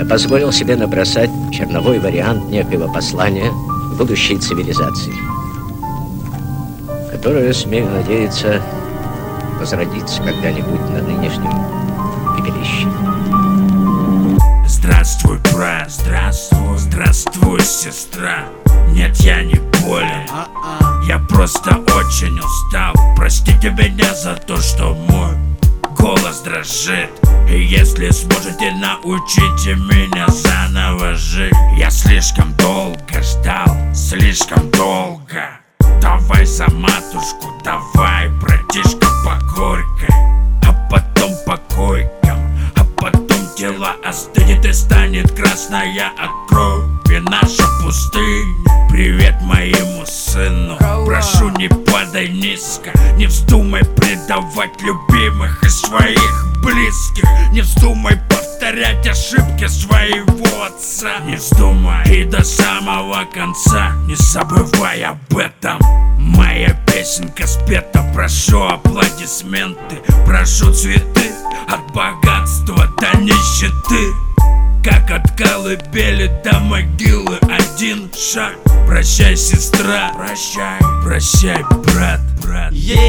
я позволил себе набросать черновой вариант некоего послания будущей цивилизации, которая, смею надеяться, возродится когда-нибудь на нынешнем пепелище. Здравствуй, брат, здравствуй, здравствуй, сестра. Нет, я не болен, я просто очень устал. Простите меня за то, что мой голос дрожит. И если сможете, научите меня заново жить. Я слишком долго ждал, слишком долго. Давай за матушку, давай, братишка, по горькой, а потом по койкам, а потом тело остынет и станет красная от крови наша пустыня. Привет моему сыну, прошу, не падай низко, не вздумай предавать любимых и своих близких, не вздумай повторять ошибки своего отца, не вздумай и до самого конца не забывай об этом. Моя песенка спета, прошу аплодисменты, прошу цветы от богатства до нищеты. Как от колыбели до могилы один шаг. Прощай, сестра, прощай, прощай, брат, брат.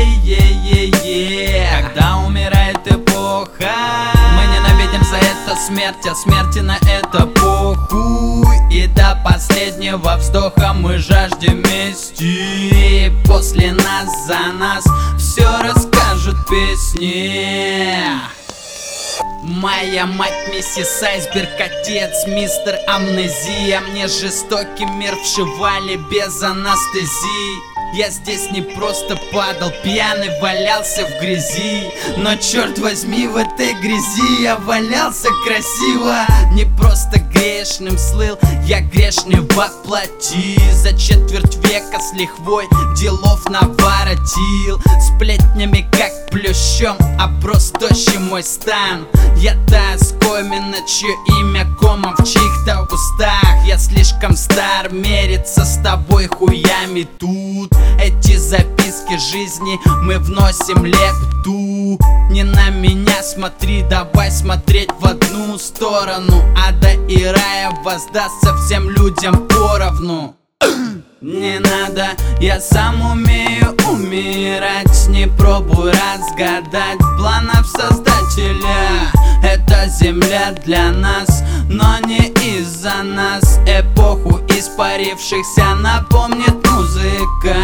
Когда умирает эпоха, мы ненавидим за это смерть, а смерти на это похуй. И до последнего вздоха мы жаждем мести. После нас за нас все расскажут песни. Моя мать миссис Айсберг, отец мистер Амнезия. Мне жестокий мир вшивали без анестезии. Я здесь не просто падал, пьяный валялся в грязи. Но черт возьми, в этой грязи я валялся красиво. Не просто грешным слыл, я грешный воплоти. За четверть века с лихвой делов наворотил. Сплетнями как плющом оброс тощий мой стан. Я та оскомина, чье имя комом в чьих-то устах. Я слишком стар мериться с тобой хуями тут. Эти записки жизни мы вносим лепту. Не на меня смотри, давай смотреть в одну сторону. Ада и рая воздастся всем людям поровну. Не надо, я сам умею умирать. Не пробуй разгадать планов создателя. Эта земля для нас, но не из-за нас. Эпоху испарившихся напомнит музыка.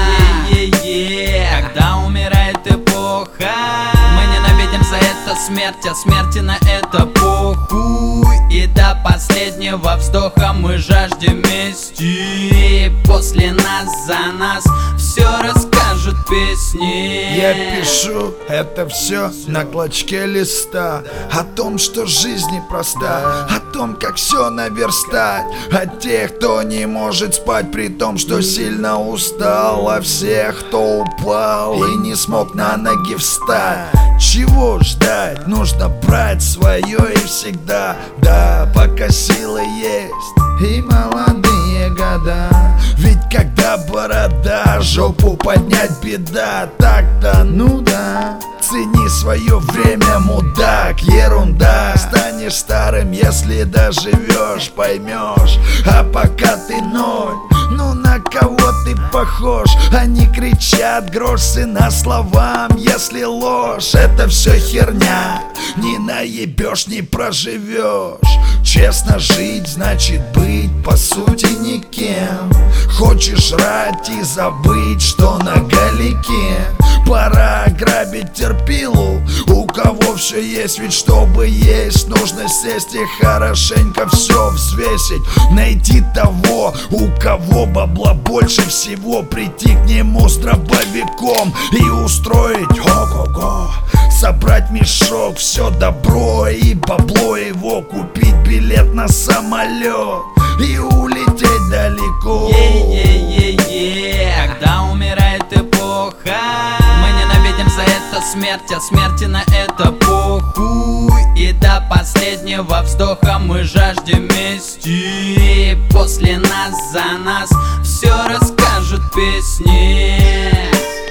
Когда умирает эпоха, мы ненавидим за это смерть, а смерти на это похуй. И до последнего вздоха мы жаждем мести. После нас за нас все расскажут песни. Я пишу это все на клочке листа, о том, что жизнь непроста, о том, как все наверстать, о тех, кто не может спать, при том, что сильно устал, о всех, кто упал и не смог на ноги встать. Чего ждать? Нужно брать свое и всегда, да, пока силы есть и молодые года. Ведь когда борода, жопу поднять беда. Так-то, ну да, цени свое время, мудак, ерунда. Станешь старым, если доживешь, поймешь. А пока ты ноль, ну на кого ты похож? Они кричат грош сына словам, если ложь. Это все херня, не наебешь, не проживешь. Честно жить значит быть по сути никем. Хочешь жрать и забыть, что на галике. Пора грабить терпилу, у кого все есть, ведь чтобы есть, нужно сесть и хорошенько все взвесить. Найти того, у кого бабла больше всего, прийти к нему с дробовиком и устроить ого-го. Собрать мешок, все добро и бабло его, купить билет на самолет и улететь далеко. Когда умирает эпоха, мы ненавидим за это смерть, а смерти на это похуй. И до последнего вздоха мы жаждем мести. После нас за нас все расскажут песни.